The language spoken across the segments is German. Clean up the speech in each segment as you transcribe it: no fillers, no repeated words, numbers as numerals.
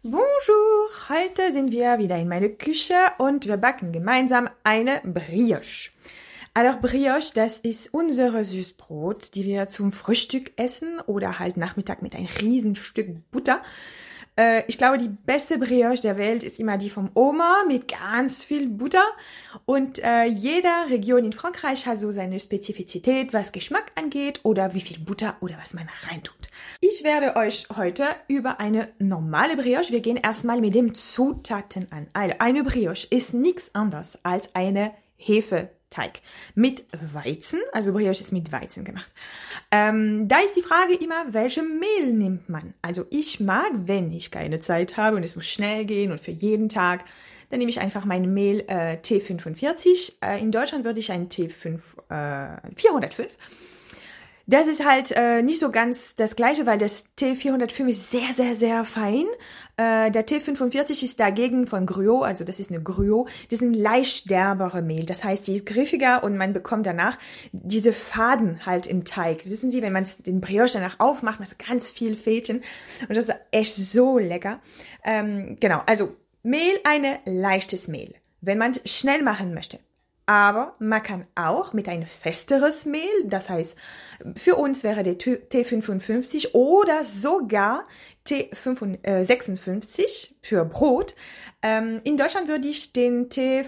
Bonjour, heute sind wir wieder in meiner Küche und wir backen gemeinsam eine Brioche. Alors Brioche, das ist unsere Süßbrot, die wir zum Frühstück essen oder halt Nachmittag mit ein Riesenstück Butter. Ich glaube, die beste Brioche der Welt ist immer die vom Oma mit ganz viel Butter. Und jede Region in Frankreich hat so seine Spezifizität, was Geschmack angeht oder wie viel Butter oder was man reintut. Ich werde euch heute über eine normale Brioche, wir gehen erstmal mit den Zutaten an. Also eine Brioche ist nichts anderes als eine Hefeteig mit Weizen, also Brioche ist mit Weizen gemacht. Da ist die Frage immer, welche Mehl nimmt man? Also ich mag, wenn ich keine Zeit habe und es muss schnell gehen und für jeden Tag, dann nehme ich einfach mein Mehl T45. In Deutschland würde ich ein T5 405. Das ist halt nicht so ganz das Gleiche, weil das T405 ist sehr, sehr, sehr fein. Der T45 ist dagegen von Gruau, also das ist eine Gruau, das ist ein leicht derbere Mehl. Das heißt, die ist griffiger und man bekommt danach diese Faden halt im Teig. Wissen Sie, wenn man den Brioche danach aufmacht, das ist ganz viel Fädchen und das ist echt so lecker. Genau, also Mehl, ein leichtes Mehl, wenn man schnell machen möchte. Aber man kann auch mit ein festeres Mehl, das heißt, für uns wäre der T55 oder sogar T56 für Brot. In Deutschland würde ich den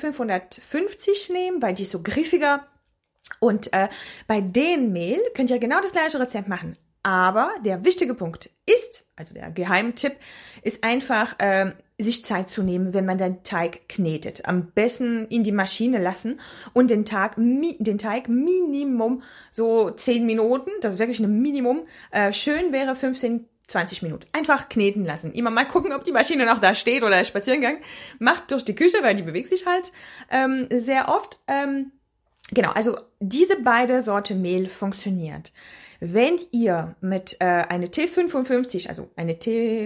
T550 nehmen, weil die ist so griffiger. Und bei dem Mehl könnt ihr genau das gleiche Rezept machen. Aber der wichtige Punkt ist, also der Geheimtipp, ist einfach, sich Zeit zu nehmen, wenn man den Teig knetet. Am besten in die Maschine lassen und den Teig Minimum so 10 Minuten, das ist wirklich ein Minimum, schön wäre 15, 20 Minuten. Einfach kneten lassen. Immer mal gucken, ob die Maschine noch da steht oder Spaziergang. Macht durch die Küche, weil die bewegt sich halt sehr oft. Genau, also diese beide Sorte Mehl funktioniert. Wenn ihr mit eine T55, also eine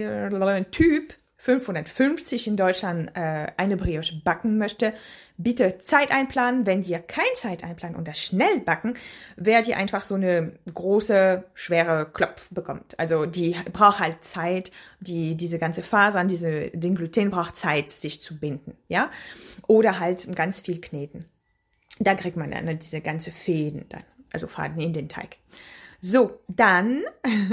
Typ 550 in Deutschland eine Brioche backen möchte, bitte Zeit einplanen. Wenn ihr keine Zeit einplanen und das schnell backen, werdet ihr einfach so eine große, schwere Klopf bekommt. Also die braucht halt Zeit, diese ganze Fasern, den Gluten braucht Zeit, sich zu binden, ja? Oder halt ganz viel kneten. Da kriegt man dann diese ganze Fäden dann, also Faden in den Teig. So, dann,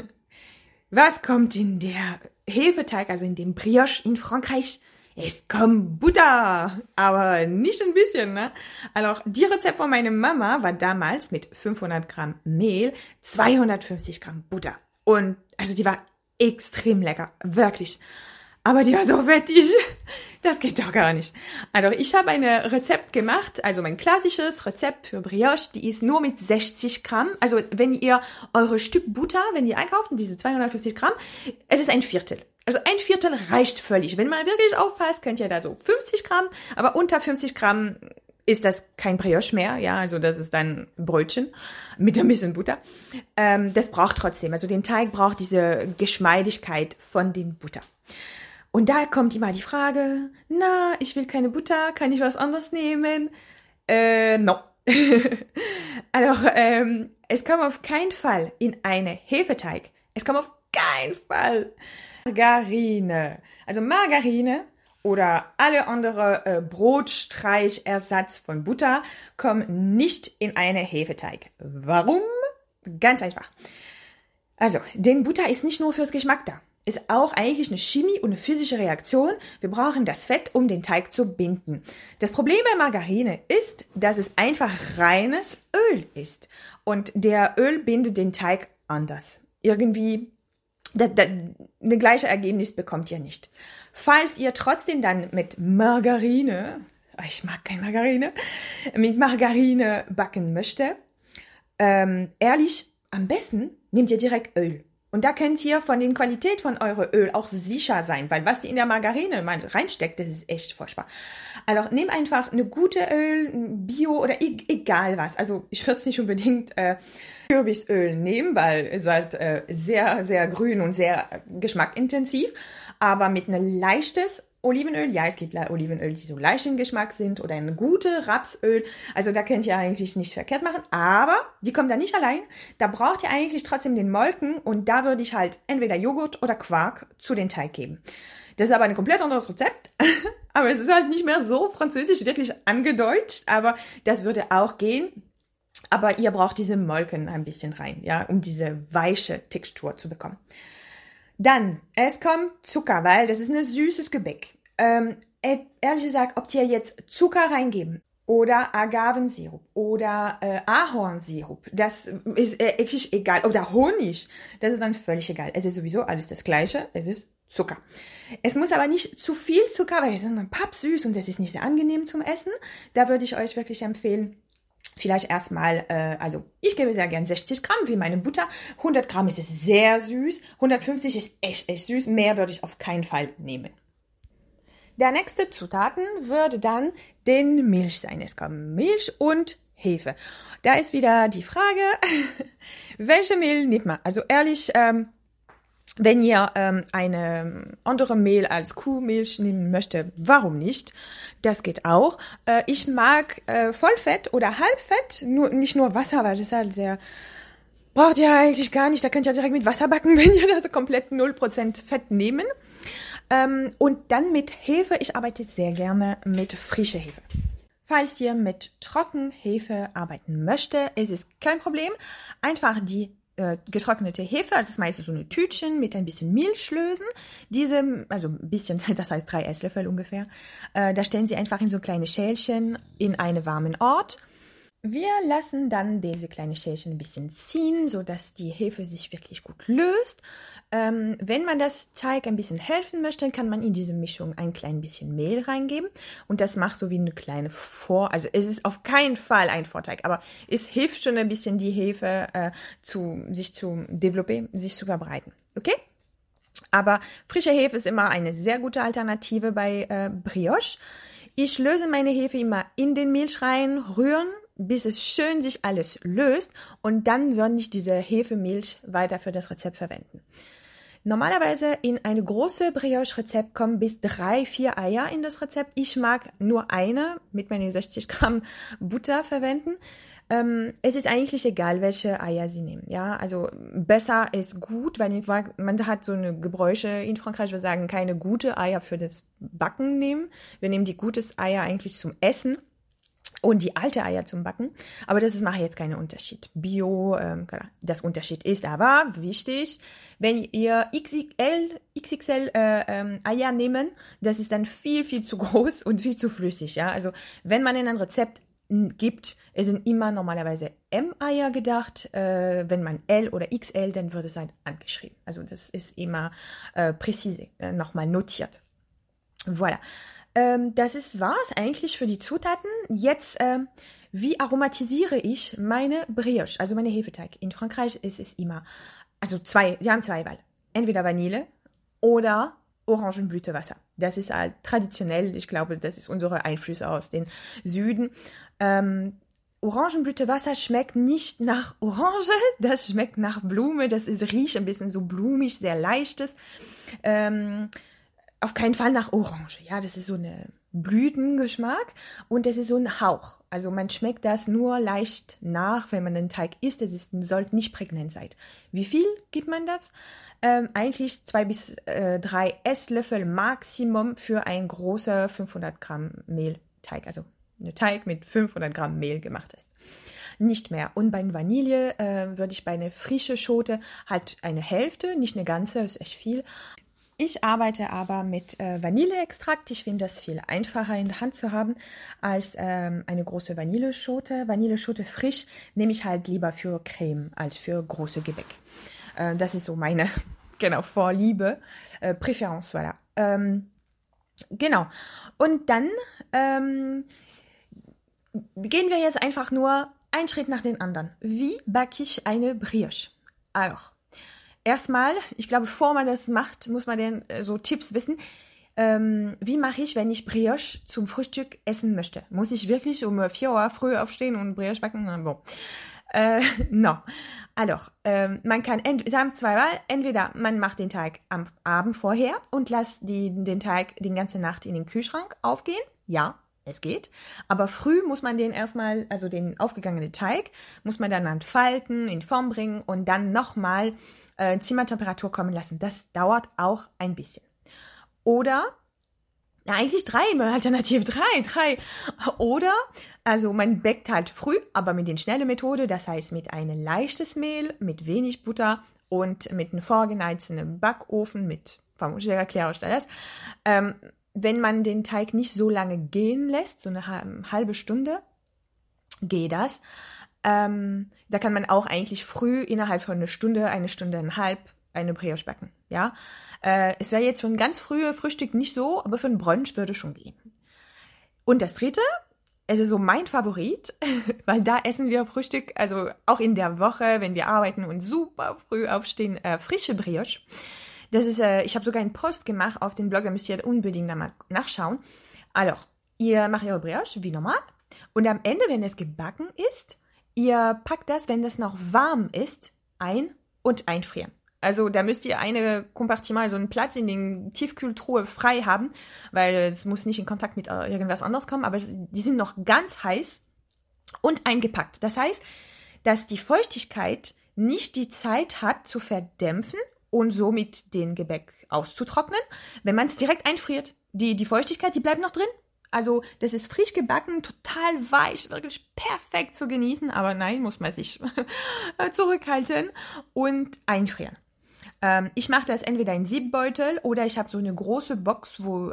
was kommt in der Hefeteig, also in dem Brioche in Frankreich? Es kommt Butter, aber nicht ein bisschen, ne? Also, die Rezept von meiner Mama war damals mit 500 Gramm Mehl, 250 Gramm Butter. Und, also, die war extrem lecker, wirklich. Aber die war so fettig, das geht doch gar nicht. Also ich habe ein Rezept gemacht, also mein klassisches Rezept für Brioche, die ist nur mit 60 Gramm. Also wenn ihr eure Stück Butter, wenn ihr einkauft, diese 250 Gramm, es ist ein Viertel. Also ein Viertel reicht völlig. Wenn man wirklich aufpasst, könnt ihr da so 50 Gramm, aber unter 50 Gramm ist das kein Brioche mehr, ja, also das ist dann Brötchen mit ein bisschen Butter. Das braucht trotzdem, also den Teig braucht diese Geschmeidigkeit von den Butter. Und da kommt immer die Frage, na, ich will keine Butter, kann ich was anderes nehmen? No. Also, es kommt auf keinen Fall in eine Hefeteig. Es kommt auf keinen Fall Margarine. Also Margarine oder alle andere Brotstreichersatz von Butter kommen nicht in eine Hefeteig. Warum? Ganz einfach. Also, denn Butter ist nicht nur fürs Geschmack da. Ist auch eigentlich eine Chemie und eine physische Reaktion. Wir brauchen das Fett, um den Teig zu binden. Das Problem bei Margarine ist, dass es einfach reines Öl ist. Und der Öl bindet den Teig anders. Irgendwie, das gleiche Ergebnis bekommt ihr nicht. Falls ihr trotzdem dann mit Margarine, ich mag keine Margarine, mit Margarine backen möchte, ehrlich, am besten nehmt ihr direkt Öl. Und da könnt ihr von der Qualität von eurem Öl auch sicher sein, weil was die in der Margarine mal reinsteckt, das ist echt furchtbar. Also nehmt einfach eine gute Öl, Bio oder egal was. Also ich würde es nicht unbedingt Kürbisöl nehmen, weil es halt sehr, sehr grün und sehr geschmackintensiv. Aber mit einem leichtes Olivenöl, ja, es gibt Olivenöl, die so leicht im Geschmack sind oder ein gutes Rapsöl, also da könnt ihr eigentlich nicht verkehrt machen, aber die kommen da nicht allein, da braucht ihr eigentlich trotzdem den Molken und da würde ich halt entweder Joghurt oder Quark zu den Teig geben. Das ist aber ein komplett anderes Rezept. Aber es ist halt nicht mehr so französisch wirklich angedeutscht. Aber das würde auch gehen. Aber ihr braucht diese Molken ein bisschen rein, ja, um diese weiche Textur zu bekommen. Dann, es kommt Zucker, weil das ist ein süßes Gebäck. Ehrlich gesagt, ob ihr jetzt Zucker reingeben oder Agavensirup oder Ahornsirup, das ist eigentlich egal. Oder Honig, das ist dann völlig egal. Es ist sowieso alles das Gleiche, es ist Zucker. Es muss aber nicht zu viel Zucker, weil es ist dann pappsüß und es ist nicht sehr angenehm zum Essen. Da würde ich euch wirklich empfehlen, vielleicht erstmal, also ich gebe sehr gern 60 Gramm wie meine Butter. 100 Gramm ist es sehr süß, 150 ist echt süß. Mehr würde ich auf keinen Fall nehmen. Der nächste Zutaten würde dann den Milch sein. Es kommen Milch und Hefe. Da ist wieder die Frage, welche Mehl nimmt man? Also ehrlich, wenn ihr eine andere Mehl als Kuhmilch nehmen möchtet, warum nicht? Das geht auch. Ich mag Vollfett oder Halbfett, nicht nur Wasser, weil das ist halt sehr, braucht ihr eigentlich gar nicht. Da könnt ihr direkt mit Wasser backen, wenn ihr das komplett 0% Fett nehmen. Und dann mit Hefe. Ich arbeite sehr gerne mit frischer Hefe. Falls ihr mit Trockenhefe arbeiten möchtet, ist es kein Problem. Einfach die getrocknete Hefe, also das ist meistens so eine Tütchen mit ein bisschen Milch lösen. Diese, also ein bisschen, das heißt 3 Esslöffel ungefähr. Da stellen Sie einfach in so kleine Schälchen in einen warmen Ort. Wir lassen dann diese kleinen Schälchen ein bisschen ziehen, sodass die Hefe sich wirklich gut löst. Wenn man das Teig ein bisschen helfen möchte, kann man in diese Mischung ein klein bisschen Mehl reingeben. Und das macht so wie eine kleine also es ist auf keinen Fall ein Vorteig, aber es hilft schon ein bisschen, die Hefe sich zu verbreiten. Okay? Aber frische Hefe ist immer eine sehr gute Alternative bei Brioche. Ich löse meine Hefe immer in den Milch rein, rühren, bis es schön sich alles löst und dann würde ich diese Hefemilch weiter für das Rezept verwenden. Normalerweise in eine große Brioche-Rezept kommen bis 3-4 Eier in das Rezept. Ich mag nur eine mit meinen 60 Gramm Butter verwenden. Es ist eigentlich egal, welche Eier Sie nehmen. Ja, also besser ist gut, weil man hat so eine Gebräuche in Frankreich, wir sagen, keine gute Eier für das Backen nehmen. Wir nehmen die gutes Eier eigentlich zum Essen. Und die alte Eier zum Backen. Aber das macht jetzt keinen Unterschied. Das Unterschied ist aber wichtig, wenn ihr XXL Eier nehmen, das ist dann viel, viel zu groß und viel zu flüssig. Ja? Also wenn man in ein Rezept gibt, es sind immer normalerweise M-Eier gedacht. Wenn man L oder XL, dann wird es halt angeschrieben. Also das ist immer präzise, nochmal notiert. Voilà. Das war's eigentlich für die Zutaten. Jetzt, wie aromatisiere ich meine Brioche, also meine Hefeteig? In Frankreich ist es immer, sie haben 2 Wahl. Entweder Vanille oder Orangenblütewasser. Das ist halt traditionell, ich glaube, das ist unsere Einflüsse aus dem Süden. Orangenblütewasser schmeckt nicht nach Orange, das schmeckt nach Blume, riecht ein bisschen so blumig, sehr leichtes. Auf keinen Fall nach Orange, ja, das ist so eine Blütengeschmack und das ist so ein Hauch. Also man schmeckt das nur leicht nach, wenn man den Teig isst. Sollte nicht prägnant sein. Wie viel gibt man das? Eigentlich 2 bis 3 Esslöffel Maximum für ein großer 500 Gramm Mehlteig. Also ein Teig mit 500 Gramm Mehl gemacht ist. Nicht mehr. Und bei Vanille würde ich bei einer frischen Schote halt eine Hälfte, nicht eine ganze, ist echt viel. Ich arbeite aber mit Vanilleextrakt. Ich finde das viel einfacher in der Hand zu haben als eine große Vanilleschote. Vanilleschote frisch nehme ich halt lieber für Creme als für große Gebäck. Das ist so meine Vorliebe, Präferenz, voilà. Genau. Und dann gehen wir jetzt einfach nur einen Schritt nach den anderen. Wie backe ich eine Brioche? Alors, erstmal, ich glaube, bevor man das macht, muss man dann so Tipps wissen. Wie mache ich, wenn ich Brioche zum Frühstück essen möchte? Muss ich wirklich um 4 Uhr früh aufstehen und Brioche backen? Bon. No. Alors, man kann, Sie haben 2 Wahl. Entweder man macht den Teig am Abend vorher und lässt den Teig die ganze Nacht in den Kühlschrank aufgehen. Ja, es geht. Aber früh muss man den erstmal, also den aufgegangenen Teig, muss man dann entfalten, in Form bringen und dann nochmal Zimmertemperatur kommen lassen. Das dauert auch ein bisschen. Oder, ja, eigentlich 3, Alternative 3. Oder, also man backt halt früh, aber mit der schnellen Methode, das heißt mit einem leichtes Mehl, mit wenig Butter und mit einem vorgeheizten Backofen, ich erkläre euch das. Wenn man den Teig nicht so lange gehen lässt, so eine halbe Stunde, geht das. Da kann man auch eigentlich früh innerhalb von eine Stunde und halb eine Brioche backen, ja. Es wäre jetzt für ein ganz frühes Frühstück nicht so, aber für ein Brunch würde schon gehen. Und das dritte, es ist so mein Favorit, weil da essen wir Frühstück, also auch in der Woche, wenn wir arbeiten und super früh aufstehen, frische Brioche. Das ist, ich habe sogar einen Post gemacht auf den Blog, da müsst ihr unbedingt mal nachschauen. Also, ihr macht eure Brioche wie normal und am Ende, wenn es gebacken ist, ihr packt das, wenn das noch warm ist, ein und einfrieren. Also da müsst ihr eine Kompartiment, so einen Platz in den Tiefkühltruhe frei haben, weil es muss nicht in Kontakt mit irgendwas anderes kommen, aber die sind noch ganz heiß und eingepackt. Das heißt, dass die Feuchtigkeit nicht die Zeit hat zu verdämpfen und somit den Gebäck auszutrocknen, wenn man es direkt einfriert. Die Feuchtigkeit, die bleibt noch drin. Also das ist frisch gebacken, total weich, wirklich perfekt zu genießen, aber nein, muss man sich zurückhalten und einfrieren. Ich mache das entweder in Siebbeutel oder ich habe so eine große Box,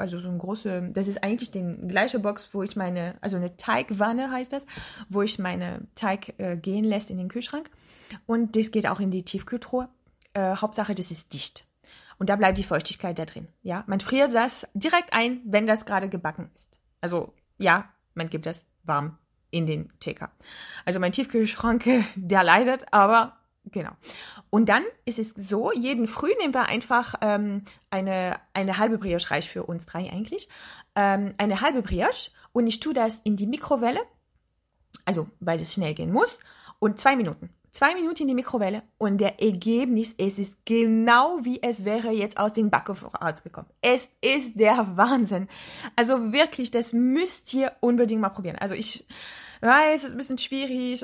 das ist eigentlich die gleiche Box, wo ich also eine Teigwanne heißt das, wo ich meine Teig gehen lässt in den Kühlschrank und das geht auch in die Tiefkühltruhe. Hauptsache, das ist dicht. Und da bleibt die Feuchtigkeit da drin. Ja, man friert das direkt ein, wenn das gerade gebacken ist. Also ja, man gibt das warm in den Teker. Also mein Tiefkühlschrank, der leidet, aber genau. Und dann ist es so, jeden Früh nehmen wir einfach eine halbe Brioche, reicht für uns 3 eigentlich, eine halbe Brioche und ich tue das in die Mikrowelle, also weil es schnell gehen muss, und 2 Minuten. 2 Minuten in die Mikrowelle und der Ergebnis, es ist genau wie es wäre jetzt aus dem Backofen rausgekommen. Es ist der Wahnsinn. Also wirklich, das müsst ihr unbedingt mal probieren. Also ich weiß, es ist ein bisschen schwierig,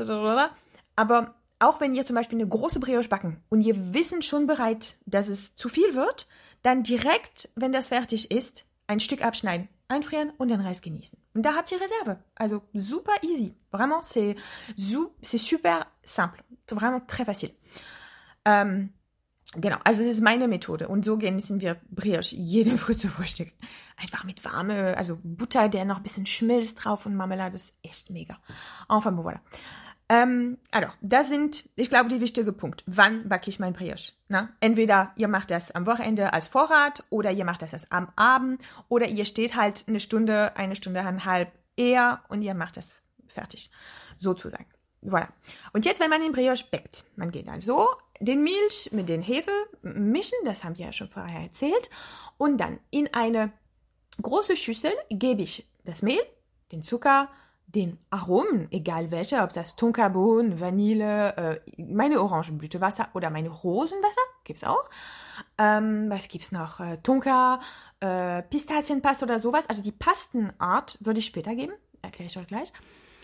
aber auch wenn ihr zum Beispiel eine große Brioche backen und ihr wissen schon bereit, dass es zu viel wird, dann direkt, wenn das fertig ist, ein Stück abschneiden, einfrieren und den Rest genießen. Und da habt ihr Reserve. Also super easy. Vraiment, c'est super simple. Vraiment très facile. Genau, also das ist meine Methode. Und so genießen wir Brioche jeden Früh zu Frühstück. Einfach mit warme, also Butter, der noch ein bisschen schmilzt drauf und Marmelade, das ist echt mega. Enfin, bon, voilà. Also, das sind, ich glaube, die wichtigen Punkte. Wann backe ich mein Brioche? Na? Entweder ihr macht das am Wochenende als Vorrat oder ihr macht das am Abend oder ihr steht halt eine Stunde, 1,5 eher und ihr macht das fertig, sozusagen. Voilà. Und jetzt, wenn man den Brioche backt, man geht also den Milch mit den Hefe mischen, das haben wir ja schon vorher erzählt, und dann in eine große Schüssel gebe ich das Mehl, den Zucker, den Aromen, egal welche, ob das Tonkabohnen, Vanille, meine Orangenblütewasser oder meine Rosenwasser, gibt's auch. Was gibt's noch? Tonka, Pistazienpaste oder sowas. Also die Pastenart würde ich später geben, erkläre ich euch gleich.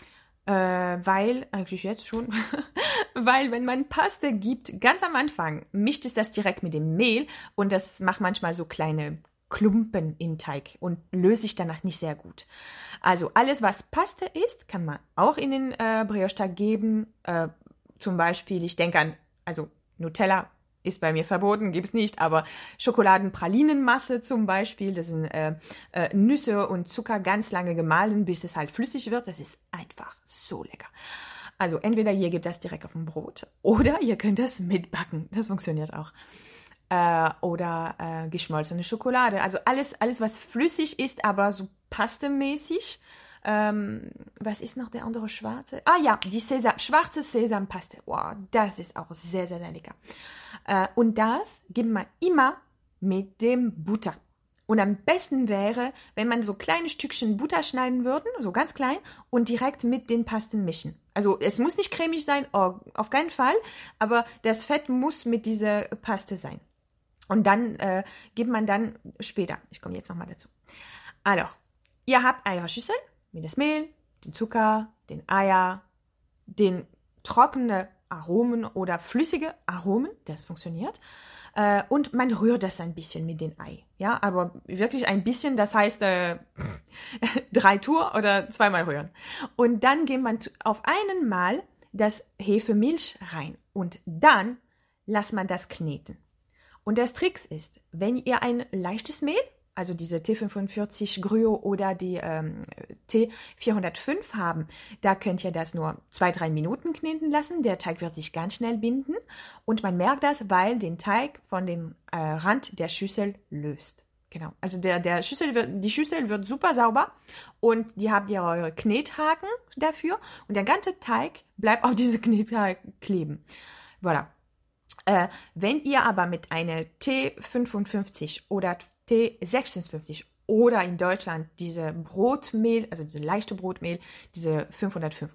Eigentlich jetzt schon, weil wenn man Paste gibt, ganz am Anfang, mischt es das direkt mit dem Mehl und das macht manchmal so kleine Klumpen im Teig und löse ich danach nicht sehr gut. Also alles, was Paste ist, kann man auch in den Brioche-Teig geben. Zum Beispiel, ich denke an, also Nutella ist bei mir verboten, gibt's nicht, aber Schokoladenpralinenmasse zum Beispiel, das sind Nüsse und Zucker ganz lange gemahlen, bis es halt flüssig wird. Das ist einfach so lecker. Also entweder ihr gebt das direkt auf ein Brot oder ihr könnt das mitbacken. Das funktioniert auch. Oder geschmolzene Schokolade. Also alles, was flüssig ist, aber so pastemäßig. Was ist noch der andere schwarze? Ah ja, die schwarze Sesampaste. Wow, das ist auch sehr, sehr, sehr lecker. Und das gibt man immer mit dem Butter. Und am besten wäre, wenn man so kleine Stückchen Butter schneiden würde, so ganz klein, und direkt mit den Pasten mischen. Also es muss nicht cremig sein, auf keinen Fall, aber das Fett muss mit dieser Paste sein. Und dann gibt man dann später, ich komme jetzt nochmal dazu. Also, ihr habt eure Schüssel mit das Mehl, den Zucker, den Eier, den trockenen Aromen oder flüssige Aromen, das funktioniert. und man rührt das ein bisschen mit dem Ei. Ja, aber wirklich ein bisschen, das heißt 3 Tour oder 2-mal rühren. Und dann geht man auf einmal das Hefemilch rein und dann lässt man das kneten. Und das Trick ist, wenn ihr ein leichtes Mehl, also diese T45 Gruyot oder die T405 haben, da könnt ihr das nur 2-3 Minuten kneten lassen. Der Teig wird sich ganz schnell binden und man merkt das, weil den Teig von dem Rand der Schüssel löst. Genau, also die Schüssel wird super sauber und die habt ihr eure Knethaken dafür und der ganze Teig bleibt auf diese Knethaken kleben. Voilà. Wenn ihr aber mit einer T55 oder T56 oder in Deutschland diese Brotmehl, also diese leichte Brotmehl, diese 505,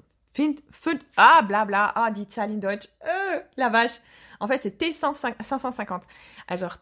die Zahl in Deutsch, la vache. En fait, c'est T550. Alors,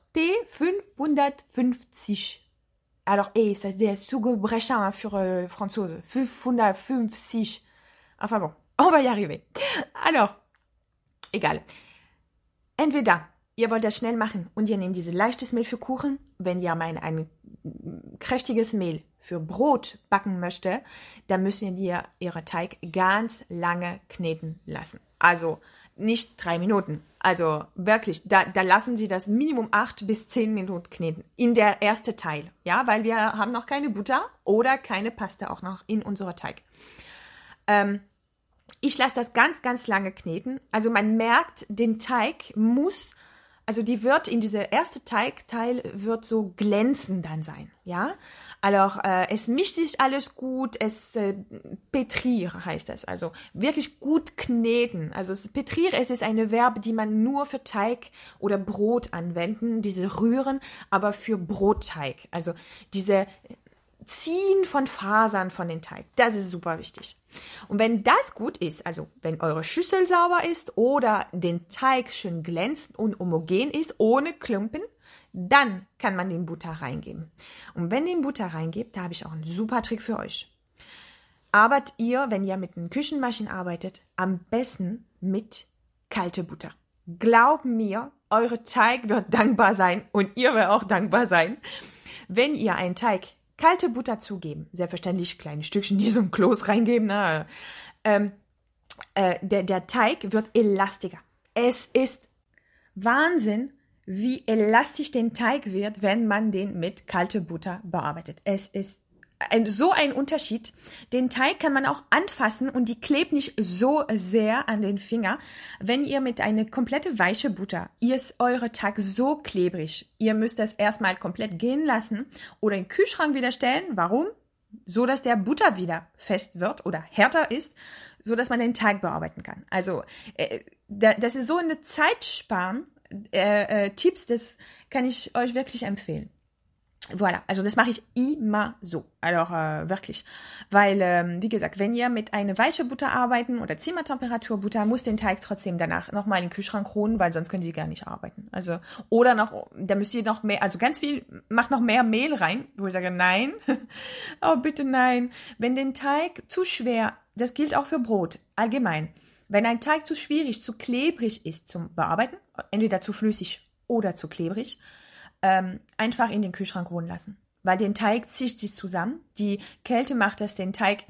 T550. Alors, ça c'est Zungenbrecher für Franzose. 550. Enfin bon, on va y arriver. Alors, egal. Entweder ihr wollt das schnell machen und ihr nehmt dieses leichtes Mehl für Kuchen. Wenn ihr mal ein kräftiges Mehl für Brot backen möchte, dann müssen ihr ihren Teig ganz lange kneten lassen. Also nicht 3 Minuten. Also wirklich, da lassen Sie das Minimum 8 bis 10 Minuten kneten. In der ersten Teil. Ja, weil wir haben noch keine Butter oder keine Paste auch noch in unserem Teig. Ich lasse das ganz, ganz lange kneten. Also man merkt, den Teig also die wird in dieser erste Teigteil wird so glänzend dann sein, ja. Alors, es mischt sich alles gut, pétrir heißt das, also wirklich gut kneten. Also pétrir, es ist ein Verb, die man nur für Teig oder Brot anwenden, diese rühren, aber für Brotteig. Also diese Ziehen von Fasern von den Teig. Das ist super wichtig. Und wenn das gut ist, also wenn eure Schüssel sauber ist oder den Teig schön glänzend und homogen ist, ohne Klumpen, dann kann man den Butter reingeben. Und wenn den Butter reingebt, da habe ich auch einen super Trick für euch. Arbeitet ihr, wenn ihr mit einer Küchenmaschine arbeitet, am besten mit kalte Butter. Glaubt mir, eure Teig wird dankbar sein und ihr werdet auch dankbar sein, wenn ihr einen Teig kalte Butter zugeben, selbstverständlich kleine Stückchen, die so ein Kloß reingeben. Der Teig wird elastischer. Es ist Wahnsinn, wie elastisch der Teig wird, wenn man den mit kalter Butter bearbeitet. Es ist so ein Unterschied. Den Teig kann man auch anfassen und die klebt nicht so sehr an den Finger. Wenn ihr mit einer komplette weiche Butter, ist eure Teig so klebrig. Ihr müsst das erstmal komplett gehen lassen oder in den Kühlschrank wieder stellen. Warum? So, dass der Butter wieder fest wird oder härter ist, so dass man den Teig bearbeiten kann. Also, das ist so eine Zeitsparen-Tipps, das kann ich euch wirklich empfehlen. Voilà, also das mache ich immer so, also wirklich, weil, wie gesagt, wenn ihr mit einer weichen Butter arbeiten oder Zimmertemperatur Butter, muss den Teig trotzdem danach nochmal in den Kühlschrank holen, weil sonst können sie gar nicht arbeiten. Also, oder noch, da müsst ihr noch mehr, also ganz viel, macht noch mehr Mehl rein, wo ich sage, nein, oh bitte nein, wenn den Teig zu schwer, das gilt auch für Brot, allgemein, wenn ein Teig zu schwierig, zu klebrig ist zum Bearbeiten, entweder zu flüssig oder zu klebrig, einfach in den Kühlschrank ruhen lassen. Weil den Teig zieht sich zusammen. Die Kälte macht das den Teig,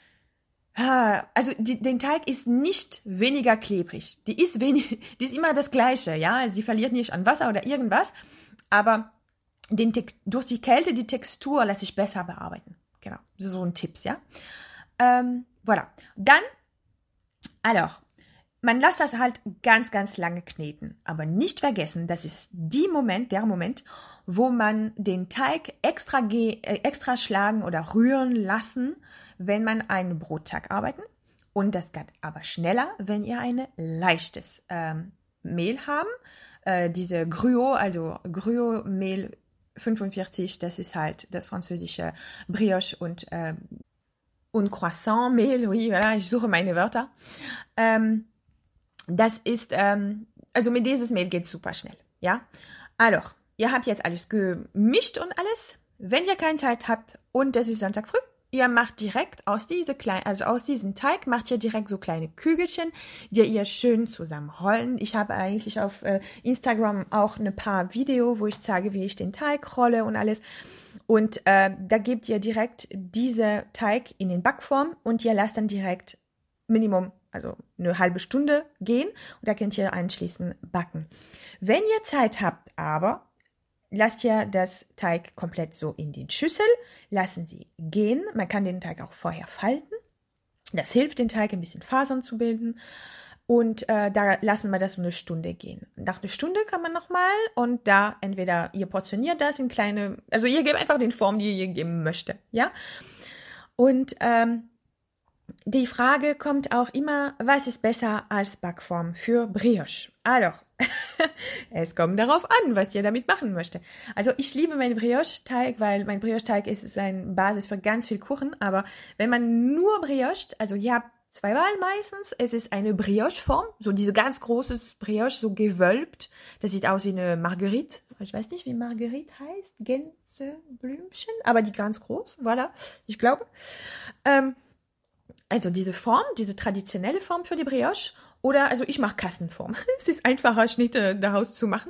den Teig ist nicht weniger klebrig. Die ist immer das Gleiche, ja. Sie verliert nicht an Wasser oder irgendwas, aber durch die Kälte die Textur lässt sich besser bearbeiten. Genau, so ein Tipp, ja. Voilà. Dann, alors, man lässt das halt ganz, ganz lange kneten. Aber nicht vergessen, das ist der Moment, wo man den Teig extra schlagen oder rühren lassen, wenn man einen Brotteig arbeiten. Und das geht aber schneller, wenn ihr ein leichtes Mehl haben. Diese Gruyot, also Gruyot-Mehl 45, das ist halt das französische Brioche und Croissant-Mehl. Oui, voilà, ich suche meine Wörter. Das ist, also mit dieses Mehl geht super schnell, ja. Alors, ihr habt jetzt alles gemischt und alles. Wenn ihr keine Zeit habt und es ist Sonntag früh, ihr macht direkt aus diesem Teig macht ihr direkt so kleine Kügelchen, die ihr schön zusammenrollen. Ich habe eigentlich auf Instagram auch ein paar Videos, wo ich zeige, wie ich den Teig rolle und alles. Und da gebt ihr direkt diese Teig in den Backform und ihr lasst dann direkt Minimum, also eine halbe Stunde gehen und da könnt ihr anschließend backen. Wenn ihr Zeit habt, aber lasst ihr das Teig komplett so in die Schüssel, lassen sie gehen. Man kann den Teig auch vorher falten. Das hilft, den Teig ein bisschen Fasern zu bilden. Und da lassen wir das so eine Stunde gehen. Nach einer Stunde kann man nochmal und da entweder ihr portioniert das in kleine, also ihr gebt einfach den Form, die ihr geben möchte, ja. Und die Frage kommt auch immer, was ist besser als Backform für Brioche? Also, es kommt darauf an, was ihr damit machen möchtet. Also ich liebe meinen Brioche-Teig, weil mein Brioche-Teig ist eine Basis für ganz viel Kuchen. Aber wenn man nur briocht, also ihr habt zwei Wahlen meistens, es ist eine Brioche-Form, so diese ganz große Brioche, so gewölbt. Das sieht aus wie eine Marguerite. Ich weiß nicht, wie Marguerite heißt, Gänseblümchen, aber die ganz groß, voilà, ich glaube. Also diese Form, diese traditionelle Form für die Brioche oder, also ich mache Kastenform. Es ist einfacher, Schnitte daraus zu machen.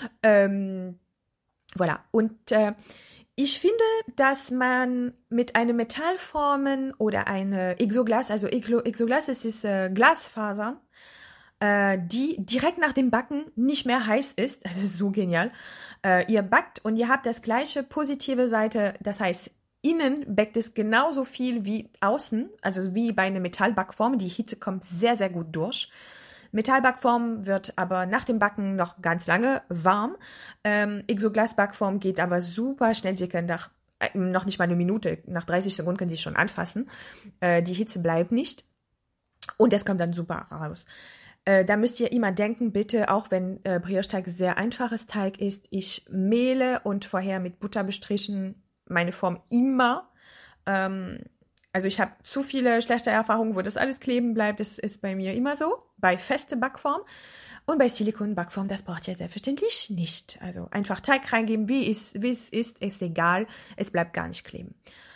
Voilà. Und ich finde, dass man mit einem Metallformen oder eine Exoglas, also Exoglas ist Glasfasern, die direkt nach dem Backen nicht mehr heiß ist. Das ist so genial. Ihr backt und ihr habt das gleiche positive Seite, das heißt, innen backt es genauso viel wie außen, also wie bei einer Metallbackform. Die Hitze kommt sehr, sehr gut durch. Metallbackform wird aber nach dem Backen noch ganz lange warm. Exoglas-Backform geht aber super schnell. Sie können noch nicht mal eine Minute, nach 30 Sekunden können Sie schon anfassen. Die Hitze bleibt nicht. Und das kommt dann super raus. Da müsst ihr immer denken, bitte, auch wenn Brioche-Teig sehr einfaches Teig ist, ich mehle und vorher mit Butter bestrichen meine Form immer. Also ich habe zu viele schlechte Erfahrungen, wo das alles kleben bleibt. Das ist bei mir immer so, bei feste Backform. Und bei Silikonbackform, das braucht ihr selbstverständlich nicht. Also einfach Teig reingeben, wie es ist egal. Es bleibt gar nicht kleben.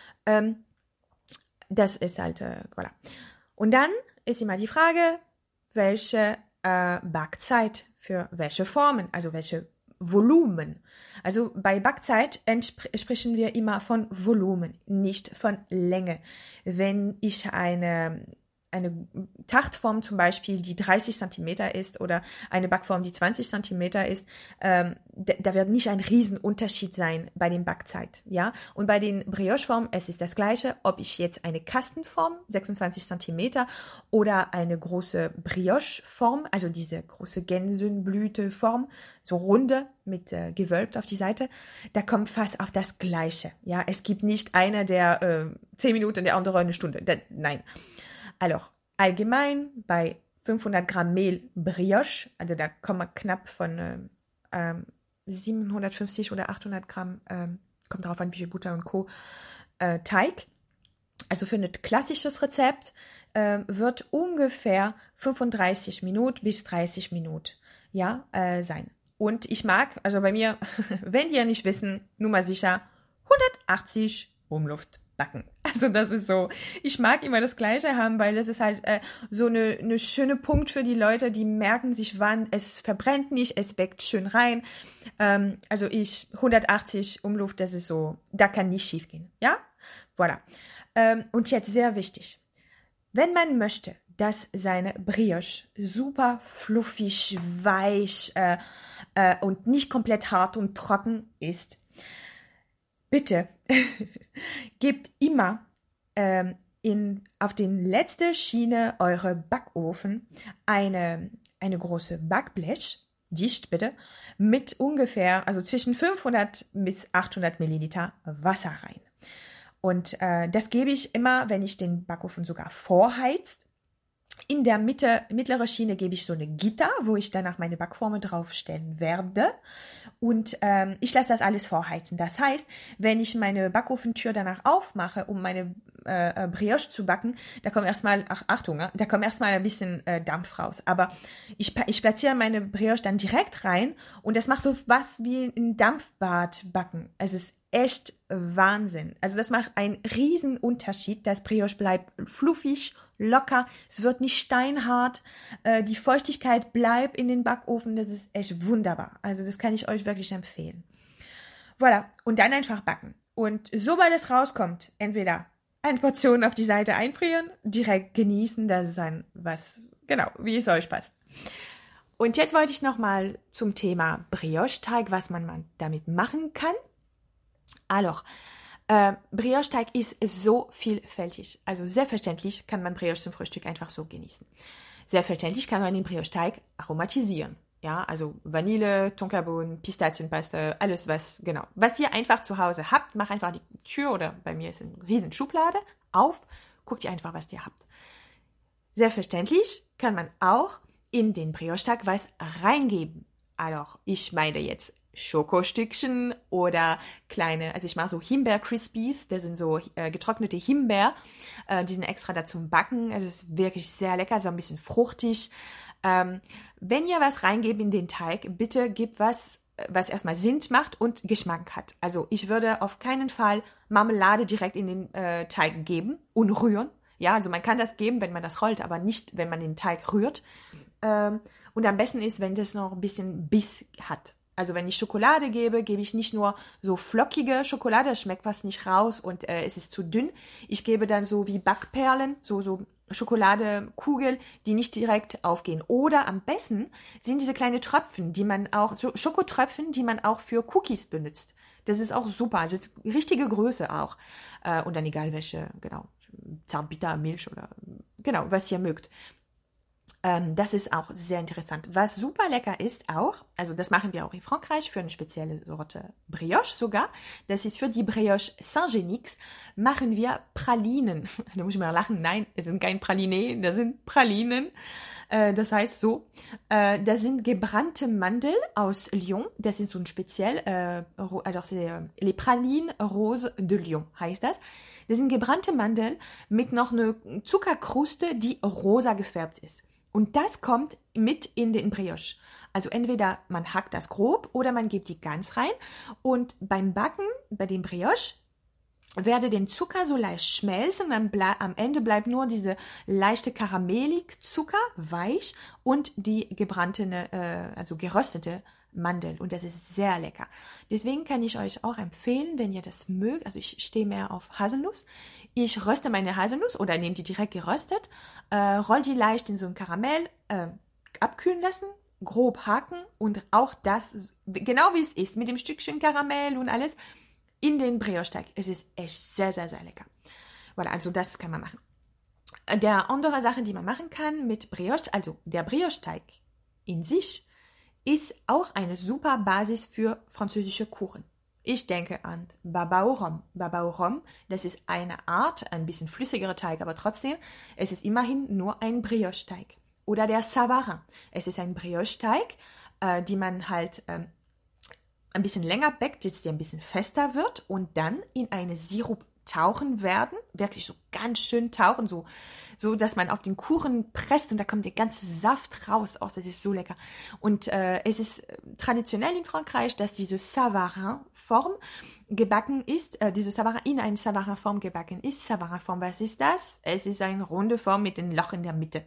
Das ist halt, voilà. Und dann ist immer die Frage, welche Backzeit für welche Formen, also welche Volumen. Also bei Backzeit sprechen wir immer von Volumen, nicht von Länge. Wenn ich eine Tartform zum Beispiel, die 30 Zentimeter ist oder eine Backform, die 20 Zentimeter ist, da wird nicht ein Riesenunterschied sein bei den Backzeit, ja. Und bei den Brioche-Formen, es ist das Gleiche, ob ich jetzt eine Kastenform, 26 Zentimeter, oder eine große Brioche-Form, also diese große Gänseblüte-Form, so runde mit gewölbt auf die Seite, da kommt fast auf das Gleiche, ja. Es gibt nicht eine, der 10 Minuten, der andere eine Stunde, nein. Alors, allgemein bei 500 Gramm Mehl Brioche, also da kommen wir knapp von 750 oder 800 Gramm, kommt darauf an, wie viel Butter und Co. Teig. Also für ein klassisches Rezept wird ungefähr 35 Minuten bis 30 Minuten sein. Und ich mag, also bei mir, wenn die ja nicht wissen, nur mal sicher, 180 Umluft backen. Also das ist so, ich mag immer das Gleiche haben, weil das ist halt so eine schöne Punkt für die Leute, die merken sich, wann es verbrennt nicht, es backt schön rein. Also 180 Umluft, das ist so, da kann nicht schief gehen, ja? Voilà. Und jetzt sehr wichtig, wenn man möchte, dass seine Brioche super fluffig, weich und nicht komplett hart und trocken ist, bitte gebt immer auf den letzten Schiene eure Backofen eine große Backblech, dicht bitte, mit ungefähr, also zwischen 500 bis 800 Milliliter Wasser rein. Und das gebe ich immer, wenn ich den Backofen sogar vorheizt. In der mittlere Schiene gebe ich so eine Gitter, wo ich danach meine Backformen draufstellen werde. Und ich lasse das alles vorheizen. Das heißt, wenn ich meine Backofentür danach aufmache, um meine Brioche zu backen, da kommt erstmal, Achtung, da kommt erstmal ein bisschen Dampf raus. Aber ich platziere meine Brioche dann direkt rein und das macht so was wie ein Dampfbad backen. Es ist echt Wahnsinn. Also das macht einen riesen Unterschied. Das Brioche bleibt fluffig, locker, es wird nicht steinhart, die Feuchtigkeit bleibt in den Backofen, das ist echt wunderbar. Also das kann ich euch wirklich empfehlen. Voilà, und dann einfach backen. Und sobald es rauskommt, entweder eine Portion auf die Seite einfrieren, direkt genießen, das ist ein was, genau, wie es euch passt. Und jetzt wollte ich nochmal zum Thema Brioche-Teig, was man damit machen kann. Alors, Brioche-Teig ist so vielfältig. Also selbstverständlich kann man Brioche zum Frühstück einfach so genießen. Selbstverständlich kann man den Brioche-Teig aromatisieren. Ja, also Vanille, Tonkabohnen, Pistazienpaste, alles was ihr einfach zu Hause habt, macht einfach die Tür oder bei mir ist eine riesen Schublade auf, guckt ihr einfach, was ihr habt. Selbstverständlich kann man auch in den Brioche-Teig was reingeben. Also ich meine jetzt Schokostückchen oder kleine, also ich mache so Himbeer-Crispies, das sind so getrocknete Himbeer, die sind extra da zum Backen, also es ist wirklich sehr lecker, so ein bisschen fruchtig. Wenn ihr was reingebt in den Teig, bitte gebt was erstmal Sinn macht und Geschmack hat. Also ich würde auf keinen Fall Marmelade direkt in den Teig geben und rühren. Ja, also man kann das geben, wenn man das rollt, aber nicht, wenn man den Teig rührt. Und am besten ist, wenn das noch ein bisschen Biss hat. Also wenn ich Schokolade gebe, gebe ich nicht nur so flockige Schokolade, das schmeckt fast nicht raus und es ist zu dünn. Ich gebe dann so wie Backperlen, so Schokoladekugel, die nicht direkt aufgehen. Oder am besten sind diese kleinen Tröpfen, die man auch, so Schokotröpfen, die man auch für Cookies benutzt. Das ist auch super, das ist richtige Größe auch. Und dann egal welche, genau, Zartbitter, Milch oder genau, was ihr mögt. Das ist auch sehr interessant. Was super lecker ist auch, also das machen wir auch in Frankreich für eine spezielle Sorte Brioche sogar, das ist für die Brioche Saint-Genix, machen wir Pralinen. Da muss ich mal lachen, nein, es sind kein Praliné, das sind Pralinen. Das heißt so, das sind gebrannte Mandeln aus Lyon, das ist so ein speziell, alors c'est les pralines roses de Lyon heißt das. Das sind gebrannte Mandeln mit noch einer Zuckerkruste, die rosa gefärbt ist. Und das kommt mit in den Brioche. Also entweder man hackt das grob oder man gibt die ganz rein. Und beim Backen, bei dem Brioche, werde den Zucker so leicht schmelzen. Am Ende bleibt nur diese leichte Karamellig-Zucker, weich und die gebrannte, also geröstete Mandel. Und das ist sehr lecker. Deswegen kann ich euch auch empfehlen, wenn ihr das mögt, also ich stehe mehr auf Haselnuss, ich röste meine Haselnuss oder nehme die direkt geröstet, roll die leicht in so ein Karamell, abkühlen lassen, grob haken und auch das, genau wie es ist, mit dem Stückchen Karamell und alles, in den Brioche-Teig. Es ist echt sehr, sehr, sehr lecker. Voilà, also das kann man machen. Der andere Sache, die man machen kann mit Brioche, also der Brioche-Teig in sich, ist auch eine super Basis für französische Kuchen. Ich denke an Baba au Rhum. Baba au Rhum, das ist eine Art, ein bisschen flüssigerer Teig, aber trotzdem, es ist immerhin nur ein Brioche-Teig. Oder der Savarin. Es ist ein Brioche-Teig, die man halt ein bisschen länger backt, dass der ein bisschen fester wird und dann in eine Sirup tauchen werden, wirklich so ganz schön tauchen, so dass man auf den Kuchen presst und da kommt der ganze Saft raus. Oh, das ist so lecker. Und es ist traditionell in Frankreich, dass diese Savarin-Form gebacken ist, diese Savarin in eine Savarin-Form gebacken ist. Savarin-Form, was ist das? Es ist eine runde Form mit einem Loch in der Mitte.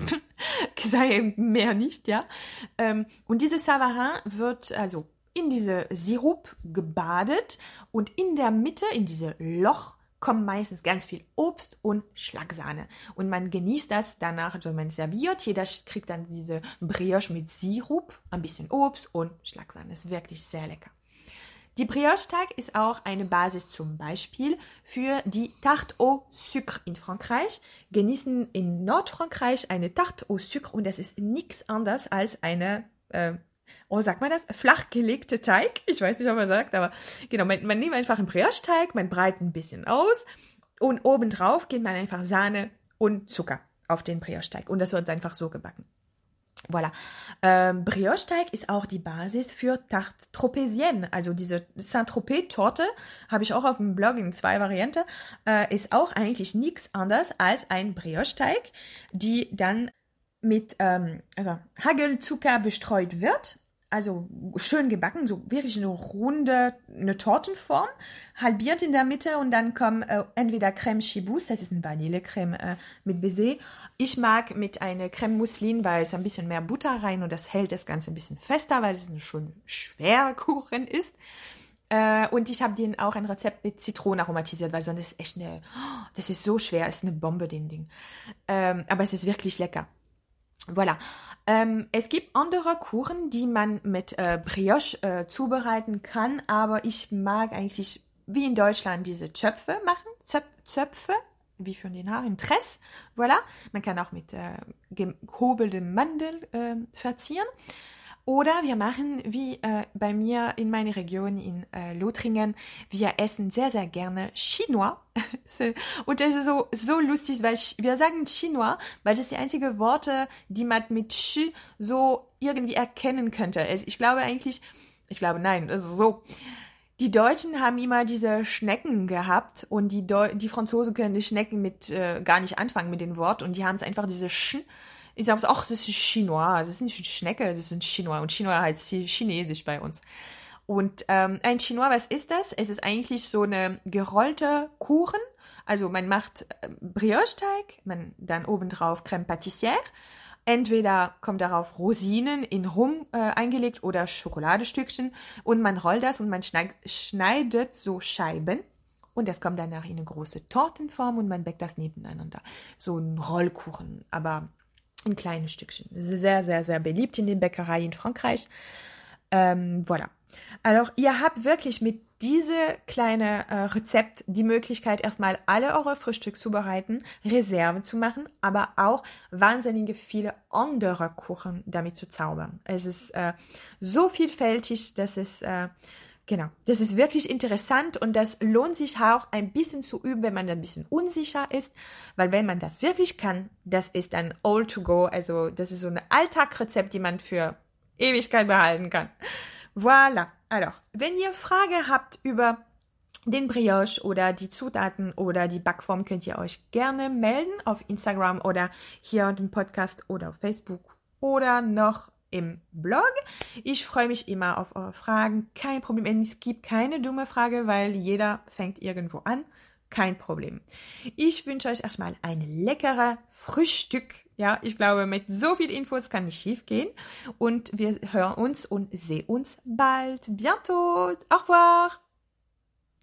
Sei mehr nicht, ja. Und diese Savarin wird also in diese Sirup gebadet und in der Mitte, in diese Loch, kommt meistens ganz viel Obst und Schlagsahne. Und man genießt das danach, also man serviert, jeder kriegt dann diese Brioche mit Sirup, ein bisschen Obst und Schlagsahne. Das ist wirklich sehr lecker. Die Brioche-Teig ist auch eine Basis zum Beispiel für die Tarte au Sucre in Frankreich. Genießen in Nordfrankreich eine Tarte au Sucre und das ist nichts anderes als eine sagt man das? Flachgelegte Teig. Ich weiß nicht, ob man sagt, aber genau, man nimmt einfach einen Brioche-Teig, man breitet ein bisschen aus und obendrauf geht man einfach Sahne und Zucker auf den Brioche-Teig und das wird einfach so gebacken. Voilà. Brioche-Teig ist auch die Basis für Tarte Tropézienne, also diese Saint-Tropez-Torte, habe ich auch auf dem Blog in 2 Varianten, ist auch eigentlich nichts anderes als ein Brioche-Teig, die dann mit Hagelzucker bestreut wird, also schön gebacken, so wirklich eine Tortenform, halbiert in der Mitte und dann kommt entweder Crème Chibousse, das ist eine Vanillecreme mit Baiser. Ich mag mit einer Crème Mousseline, weil es ein bisschen mehr Butter rein und das hält das Ganze ein bisschen fester, weil es ein schon schwerer Kuchen ist. Und ich habe den auch ein Rezept mit Zitrone aromatisiert, weil sonst ist echt das ist so schwer, ist eine Bombe, den Ding. Aber es ist wirklich lecker. Voilà. Es gibt andere Kuchen, die man mit Brioche zubereiten kann, aber ich mag eigentlich, wie in Deutschland, diese Zöpfe machen. Zöpfe, wie für den Haaren, Tress. Voilà. Man kann auch mit gehobeltem Mandel verzieren. Oder wir machen, wie bei mir in meiner Region in Lothringen, wir essen sehr, sehr gerne Chinois. Und das ist so lustig, weil wir sagen Chinois, weil das die einzige Worte, die man mit Chi so irgendwie erkennen könnte. Ich glaube, nein, das ist so. Die Deutschen haben immer diese Schnecken gehabt und die Franzosen können die Schnecken mit gar nicht anfangen mit dem Wort und die haben es einfach diese Sch. Ich sage, ach, das ist Chinois, das ist nicht eine Schnecke, das ist Chinois. Und Chinois heißt Chinesisch bei uns. Und ein Chinois, was ist das? Es ist eigentlich so eine gerollte Kuchen. Also man macht Brioche-Teig, dann obendrauf Crème Pâtissière. Entweder kommt darauf Rosinen in Rum eingelegt oder Schokoladestückchen. Und man rollt das und man schneidet so Scheiben. Und das kommt danach in eine große Tortenform und man backt das nebeneinander. So ein Rollkuchen, aber in kleinen Stückchen. Sehr, sehr, sehr beliebt in den Bäckereien in Frankreich. Voilà. Also ihr habt wirklich mit diesem kleinen Rezept die Möglichkeit, erstmal alle eure Frühstücke zubereiten, Reserven zu machen, aber auch wahnsinnige viele andere Kuchen damit zu zaubern. Es ist so vielfältig, dass es genau, das ist wirklich interessant und das lohnt sich auch ein bisschen zu üben, wenn man ein bisschen unsicher ist, weil wenn man das wirklich kann, das ist ein all to go, also das ist so ein Alltagrezept, die man für Ewigkeit behalten kann. Voilà, alors, wenn ihr Fragen habt über den Brioche oder die Zutaten oder die Backform, könnt ihr euch gerne melden auf Instagram oder hier im Podcast oder auf Facebook oder noch im Blog. Ich freue mich immer auf eure Fragen. Kein Problem. Es gibt keine dumme Frage, weil jeder fängt irgendwo an. Kein Problem. Ich wünsche euch erstmal ein leckeres Frühstück. Ja, ich glaube, mit so viel Infos kann nicht schief gehen. Und wir hören uns und sehen uns bald. Bientôt. Au revoir.